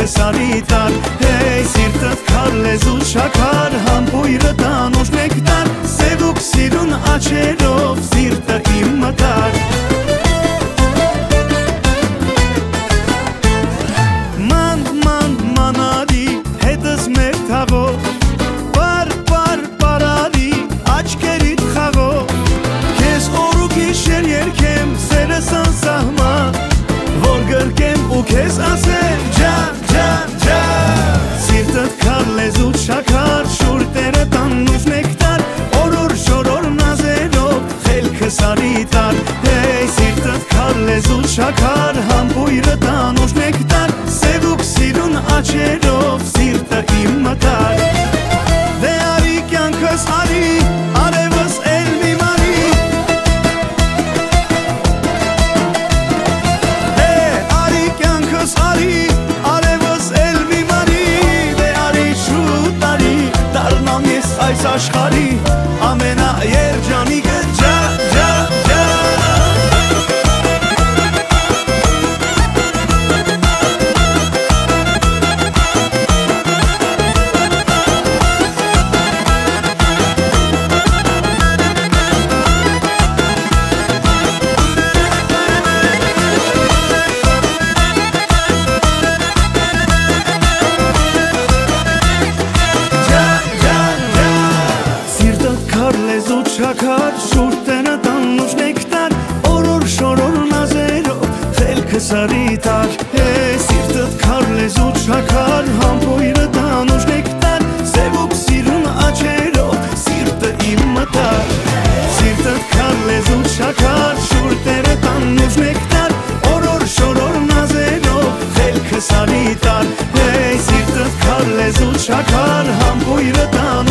սարիտար, հեյ սիրտըտ քար լեզուտ շաքար, համբույրը տանուշ նեկտար, սևուկ սիրուն աչերով սիրտը իմ մտար։ Ման մանարի հետս մեր թաղով, պարարի աչկերիտ խաղով, քեզ օր ու գիշեր երգեմ սերս անսահման, որ գրկեմ ու քեզ ասեմ ջան, ջան, ջան։ Սիրտըտ քար լեզուտ շաքար, շուրտերը տանուշ նեկտար, օրոր շորոր նազերով խելքը սարիտար, հեյ սիրտըտ քար լեզուտ շաքար, համբույրը տանուշ նեկտար, սևուկ սիրուն աչերով սիրտը իմ մտար։ Դե արի կյանքս արի, արևս էլ մի մարի, դե արի կյանքս արի, արևս էլ մի մարի, դե արի շուտ արի, դառնամ ես այս աշխարհի ամենաերջանիկը ջան, ջան, ջան։ Լեզուտ շաքար, շուրտերը տանուշ նեկտար, օրոր շորոր նազերով խելքը սարիտար, հեյ սիրտըտ քար լեզուտ շաքար, համբույրը տանուշ նեկտար, սևուկ սիրուն աչերով սիրտը իմ մտար։ Սիրտըտ քար լեզուտ շաքար, շուրտերը տանուշ նեկտար, օրոր շորոր նազերով խելքը սարիտար, հեյ սիրտըտ քար լեզուտ շաքար, համբույրը տանուշ